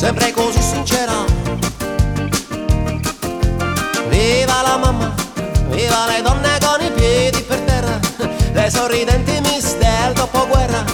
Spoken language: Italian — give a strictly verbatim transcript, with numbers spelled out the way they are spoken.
sempre così sincera. Viva la mamma, viva le donne con i piedi per terra, le sorridenti miss del dopoguerra.